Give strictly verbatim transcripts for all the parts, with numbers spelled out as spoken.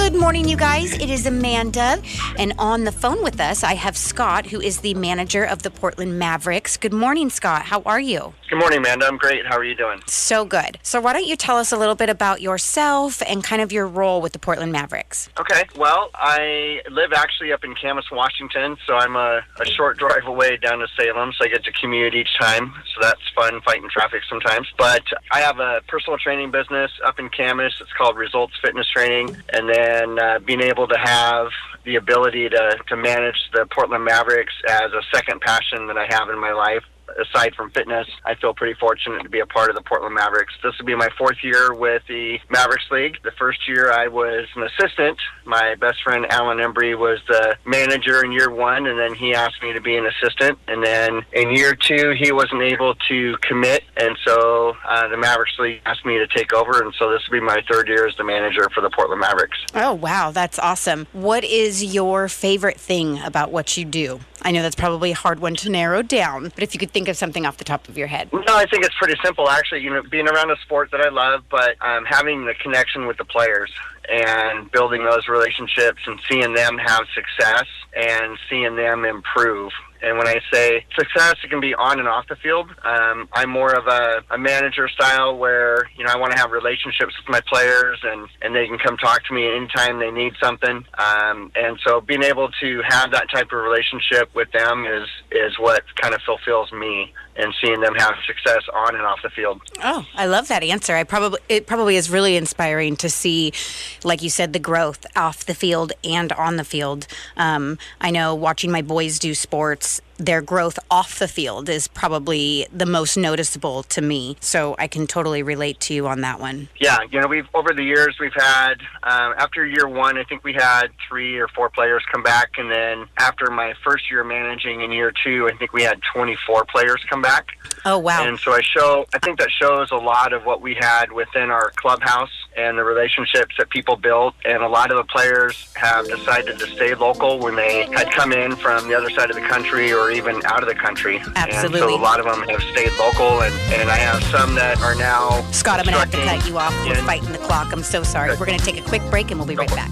Good morning, you guys. It is Amanda, and on the phone with us, I have Scott, who is the manager of the Portland Mavericks. Good morning, Scott. How are you? Good morning, Amanda. I'm great. How are you doing? So good. So why don't you tell us a little bit about yourself and kind of your role with the Portland Mavericks? Okay. Well, I live actually up in Camas, Washington, so I'm a, a short drive away down to Salem, so I get to commute each time, so that's fun, fighting traffic sometimes. But I have a personal training business up in Camas. It's called Results Fitness Training, and then uh, being able to have the ability to, to manage the Portland Mavericks as a second passion that I have in my life. Aside from fitness, I feel pretty fortunate to be a part of the Portland Mavericks. This will be my fourth year with the Mavericks League. The first year I was an assistant. My best friend Alan Embry was the manager in year one, and then he asked me to be an assistant. And then in year two, he wasn't able to commit, and so uh, the Mavericks League asked me to take over, and so this will be my third year as the manager for the Portland Mavericks. Oh, wow. That's awesome. What is your favorite thing about what you do? I know that's probably a hard one to narrow down, but if you could think of something off the top of your head. No, I think it's pretty simple, actually. You know, being around a sport that I love, but um, having the connection with the players and building those relationships and seeing them have success and seeing them improve. And when I say success, it can be on and off the field. Um, I'm more of a, a manager style where, you know, I want to have relationships with my players and, and they can come talk to me anytime they need something. Um, and so being able to have that type of relationship with them is, is what kind of fulfills me, and seeing them have success on and off the field. Oh, I love that answer. I probably it probably is really inspiring to see, like you said, the growth off the field and on the field. Um, I know watching my boys do sports, their growth off the field is probably the most noticeable to me. So I can totally relate to you on that one. Yeah, you know, we've over the years we've had um, after year one, I think we had three or four players come back, and then after my first year managing in year two, I think we had twenty-four players come back. Oh, wow. And so I show, I think that shows a lot of what we had within our clubhouse and the relationships that people built. And a lot of the players have decided to stay local when they had come in from the other side of the country or even out of the country. Absolutely. And so a lot of them have stayed local, and, and I have some that are now Scott, I'm going to have to cut you off. We're in. fighting the clock. I'm so sorry. We're going to take a quick break, and we'll be right back.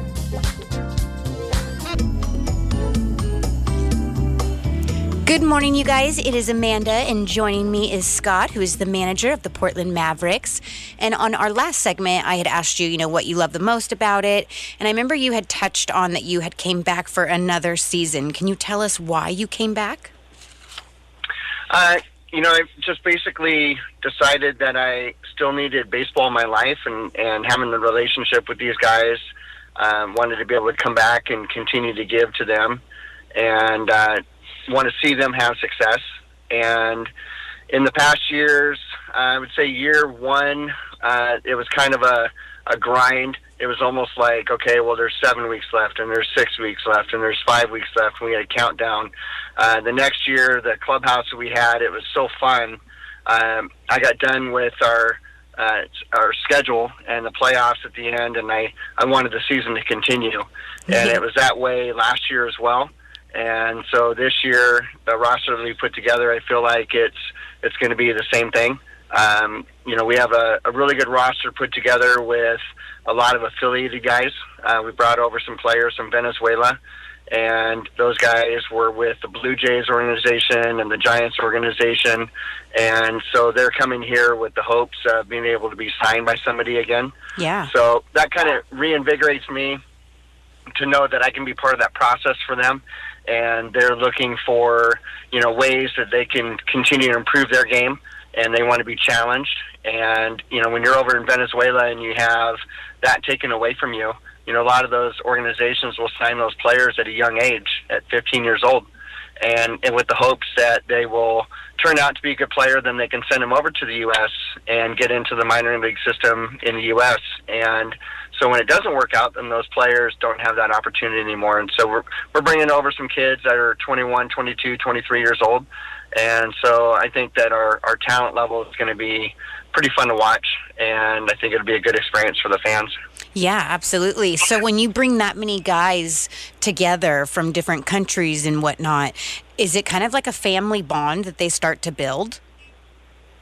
Good morning, you guys. It is Amanda, and joining me is Scott, who is the manager of the Portland Mavericks. And on our last segment, I had asked you, you know, what you love the most about it. And I remember you had touched on that you had came back for another season. Can you tell us why you came back? Uh, you know, I just basically decided that I still needed baseball in my life, and, and having the relationship with these guys, um, wanted to be able to come back and continue to give to them. And, uh, want to see them have success. And in the past years, uh, I would say year one, uh, it was kind of a, a grind. It was almost like, okay, well, there's seven weeks left, and there's six weeks left, and there's five weeks left, and we had a countdown. Uh, the next year, the clubhouse that we had, it was so fun. Um, I got done with our uh, our schedule and the playoffs at the end, and I, I wanted the season to continue. Mm-hmm. And it was that way last year as well. And so this year, the roster that we put together, I feel like it's it's going to be the same thing. Um, you know, we have a, a really good roster put together with a lot of affiliated guys. Uh, we brought over some players from Venezuela, and those guys were with the Blue Jays organization and the Giants organization. And so they're coming here with the hopes of being able to be signed by somebody again. Yeah. So that kind of reinvigorates me to know that I can be part of that process for them. And they're looking for, you know, ways that they can continue to improve their game, and they want to be challenged. And, you know, when you're over in Venezuela and you have that taken away from you, you know, a lot of those organizations will sign those players at a young age, at fifteen years old, and, and with the hopes that they will turn out to be a good player, then they can send them over to the U S and get into the minor league system in the U S And so when it doesn't work out, then those players don't have that opportunity anymore. And so we're we're bringing over some kids that are twenty-one, twenty-two, twenty-three years old. And so I think that our, our talent level is going to be pretty fun to watch, and I think it'll be a good experience for the fans. Yeah, absolutely. So when you bring that many guys together from different countries and whatnot, is it kind of like a family bond that they start to build?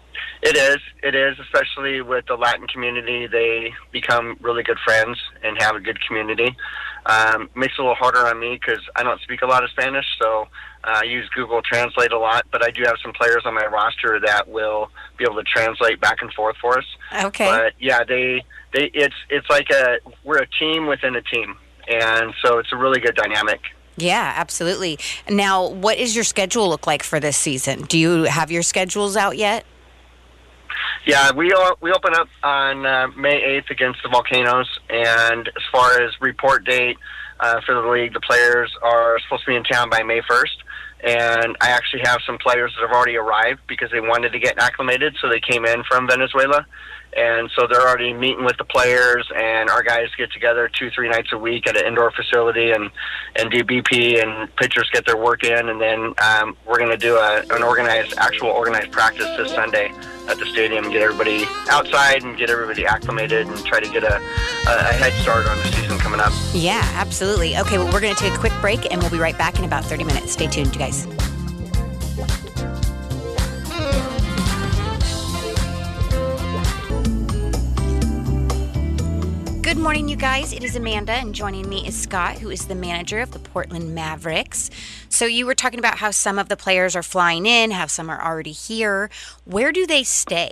It is. It is, especially with the Latin community. They become really good friends and have a good community. Um, makes it a little harder on me because I don't speak a lot of Spanish, so uh, I use Google Translate a lot. But I do have some players on my roster that will be able to translate back and forth for us. Okay. But yeah, they they it's it's like a we're a team within a team, and so it's a really good dynamic. Yeah, absolutely. Now, what does your schedule look like for this season? Do you have your schedules out yet? Yeah, we o- we open up on uh, May eighth against the Volcanoes, and as far as report date uh, for the league, the players are supposed to be in town by May first, and I actually have some players that have already arrived because they wanted to get acclimated, so they came in from Venezuela, and so they're already meeting with the players, and our guys get together two, three nights a week at an indoor facility and, and do B P, and pitchers get their work in, and then um, we're going to do a, an organized, actual organized practice this Sunday at the stadium, get everybody outside and get everybody acclimated and try to get a, a head start on the season coming up. Yeah, absolutely. Okay, well, we're going to take a quick break, and we'll be right back in about thirty minutes. Stay tuned, you guys. Good morning, you guys. It is Amanda, and joining me is Scott, who is the manager of the Portland Mavericks. So you were talking about how some of the players are flying in, how some are already here. Where do they stay?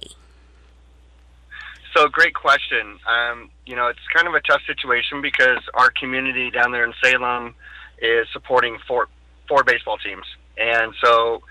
So, great question. Um, you know, it's kind of a tough situation because our community down there in Salem is supporting four, four baseball teams. And so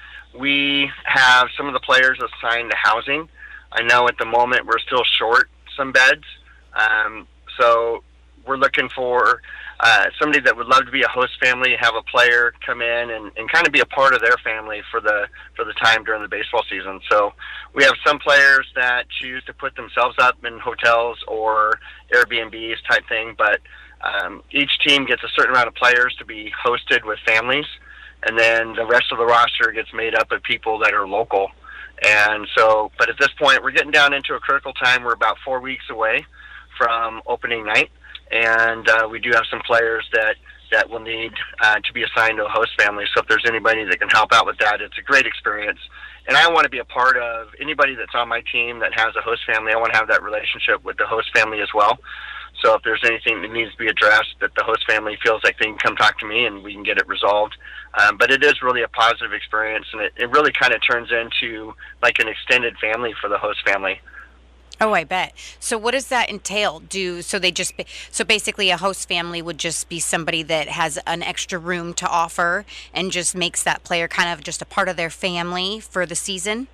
we have some of the players assigned to housing. I know at the moment we're still short some beds. Um, So we're looking for uh, somebody that would love to be a host family, have a player come in and, and kind of be a part of their family for the for the time during the baseball season. So we have some players that choose to put themselves up in hotels or Airbnbs type thing, but um, each team gets a certain amount of players to be hosted with families, and then the rest of the roster gets made up of people that are local. And so, but at this point, we're getting down into a critical time. We're about four weeks away from opening night, and uh, we do have some players that that will need uh, to be assigned to a host family. So if there's anybody that can help out with that, it's a great experience. And I want to be a part of anybody that's on my team that has a host family. I want to have that relationship with the host family as well. So if there's anything that needs to be addressed, that the host family feels like they can come talk to me and we can get it resolved. Um, but it is really a positive experience, and it, it really kind of turns into like an extended family for the host family. Oh, I bet. So what does that entail? Do so they just so basically a host family would just be somebody that has an extra room to offer and just makes that player kind of just a part of their family for the season?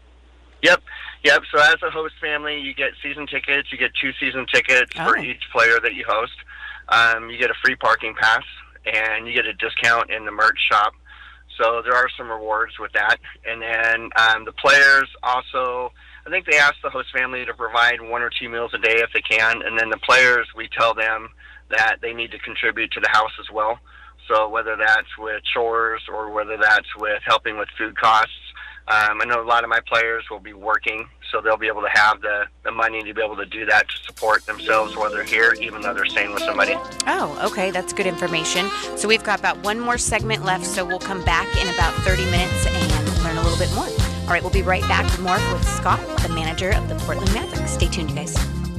Yep. Yep. So as a host family, you get season tickets. You get two season tickets Oh. for each player that you host. Um, you get a free parking pass, and you get a discount in the merch shop. So there are some rewards with that. And then um, the players also, I think they ask the host family to provide one or two meals a day if they can. And then the players, we tell them that they need to contribute to the house as well. So whether that's with chores or whether that's with helping with food costs. Um, I know a lot of my players will be working, so they'll be able to have the, the money to be able to do that to support themselves while they're here, even though they're staying with somebody. Oh, okay. That's good information. So we've got about one more segment left, so we'll come back in about thirty minutes and learn a little bit more. All right, we'll be right back with more with Scott, the manager of the Portland Mavericks. Stay tuned, you guys.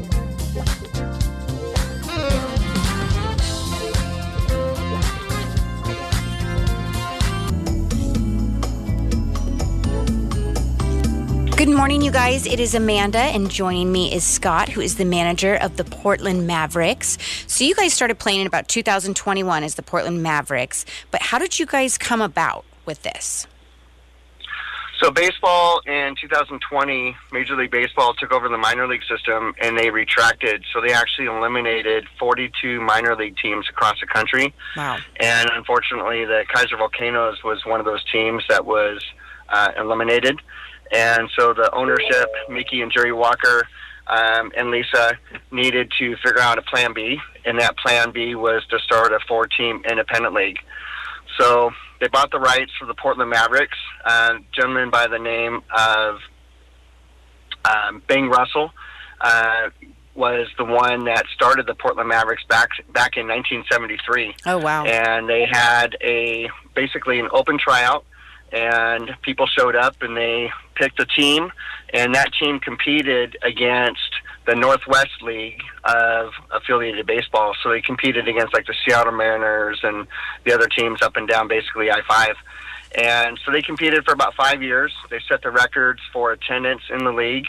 Good morning, you guys. It is Amanda, and joining me is Scott, who is the manager of the Portland Mavericks. So you guys started playing in about two thousand twenty-one as the Portland Mavericks, but how did you guys come about with this? So baseball in two thousand twenty, Major League Baseball took over the minor league system, and they retracted. So they actually eliminated forty-two minor league teams across the country. Wow. And unfortunately, the Kaiser Volcanoes was one of those teams that was uh, eliminated. And so the ownership, Mickey and Jerry Walker, um, and Lisa, needed to figure out a plan B, and that plan B was to start a four-team independent league. So they bought the rights for the Portland Mavericks. Uh, a gentleman by the name of um, Bing Russell uh, was the one that started the Portland Mavericks back back in nineteen seventy-three. Oh, wow. And they had a basically an open tryout. and people showed up and they picked a team, and that team competed against the Northwest League of affiliated baseball. So they competed against like the Seattle Mariners and the other teams up and down basically I five. And so they competed for about five years. They set the records for attendance in the league.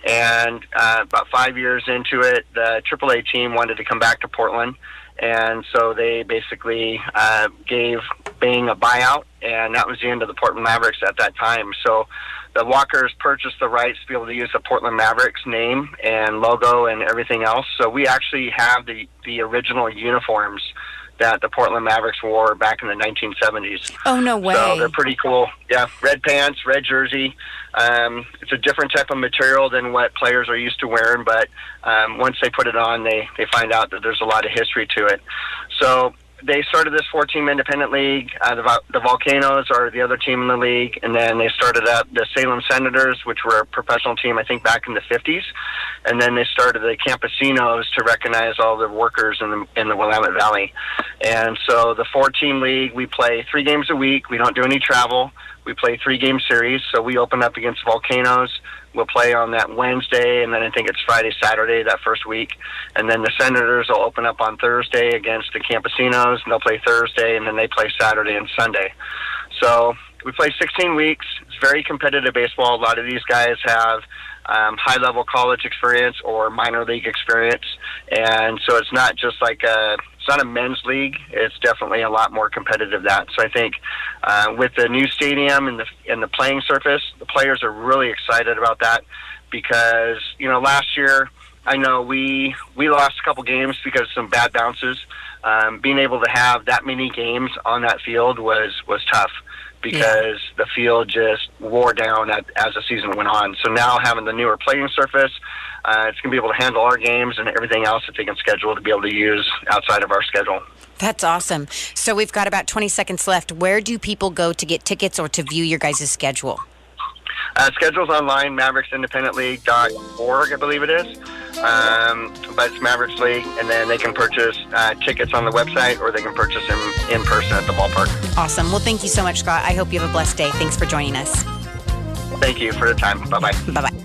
And uh, about five years into it, the triple A team wanted to come back to Portland. And so they basically uh, gave Bing a buyout, and that was the end of the Portland Mavericks at that time. So the Walkers purchased the rights to be able to use the Portland Mavericks name and logo and everything else. So we actually have the, the original uniforms that the Portland Mavericks wore back in the nineteen seventies. Oh, no way. So they're pretty cool. Yeah, red pants, red jersey. Um, it's a different type of material than what players are used to wearing, but um, once they put it on, they, they find out that there's a lot of history to it. So they started this four-team independent league. Uh, the, the Volcanoes are the other team in the league, and then they started up the Salem Senators, which were a professional team, I think, back in the fifties. And then they started the Campesinos to recognize all the workers in the, in the Willamette Valley. And so the four-team league, we play three games a week. We don't do any travel. We play three-game series, so we open up against Volcanoes. We'll play on that Wednesday, and then I think it's Friday, Saturday that first week. And then the Senators will open up on Thursday against the Campesinos, and they'll play Thursday, and then they play Saturday and Sunday. So we play sixteen weeks. It's very competitive baseball. A lot of these guys have um, high-level college experience or minor league experience, and so it's not just like a it's not a men's league. It's definitely a lot more competitive than that. So I think uh, with the new stadium and the and the playing surface, the players are really excited about that because, you know, last year I know we we lost a couple games because of some bad bounces. Um, being able to have that many games on that field was, was tough because yeah. the field just wore down at, as the season went on. So now having the newer playing surface, Uh, it's going to be able to handle our games and everything else that they can schedule to be able to use outside of our schedule. That's awesome. So we've got about twenty seconds left. Where do people go to get tickets or to view your guys' schedule? Uh, schedule's online, mavericks independent league dot org, I believe it is. Um, but it's Mavericks League, and then they can purchase uh, tickets on the website or they can purchase them in person at the ballpark. Awesome. Well, thank you so much, Scott. I hope you have a blessed day. Thanks for joining us. Thank you for the time. Bye-bye. Bye-bye.